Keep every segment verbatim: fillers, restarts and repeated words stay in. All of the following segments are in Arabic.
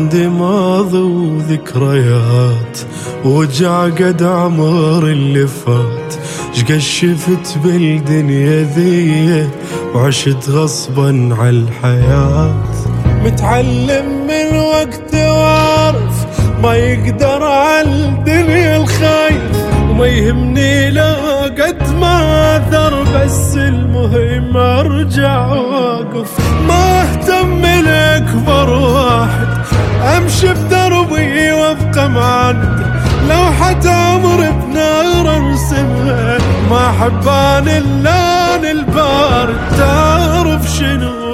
عندي ماضي وذكريات وجع قد عمر اللي فات، شقد شفت بالدنيا ذي وعشت غصبا عالحياة. متعلم من وقت وعارف ما يقدر عالدنيا الخايف، وما يهمني لا قد ما اثر، بس المهم ارجع واقف. ما اهتم لاكبر واحد امشي بدربي وابقى معدي، لو حتى عمري بنار ارسمها ما حبان الا البارد. تعرف شنو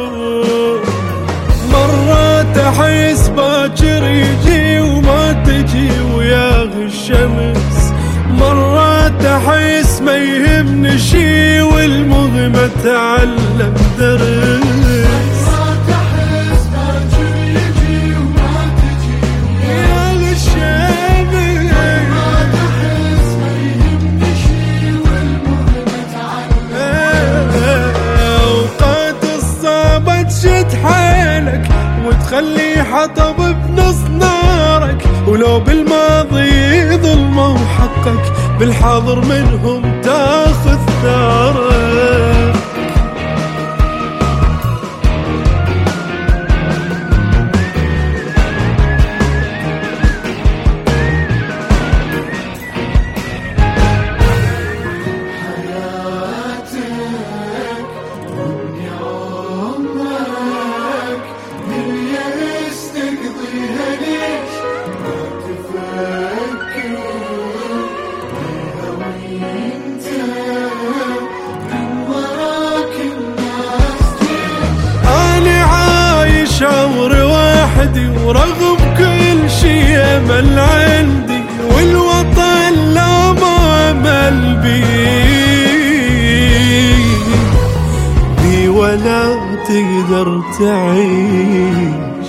مرات احس باكر يجي وما تجي وياه الشمس، مرات احس ما يهمني شي والمهم اتعلم درس. مرات احس باكر يجي وما تجي وياه الشمس، مرات احس ما يهمني شي والمهم اتعلم. اوقات الصعبة تشد حيلك وتخلي حطب بنص نارك، ولو بالماضي ظلمة وحقك بالحاضر منهم تاخذ ثارك. عمري وحدي ورغم كل شي امل عندي، والوطن لا ما امل بي بي ولا تقدر تعيش.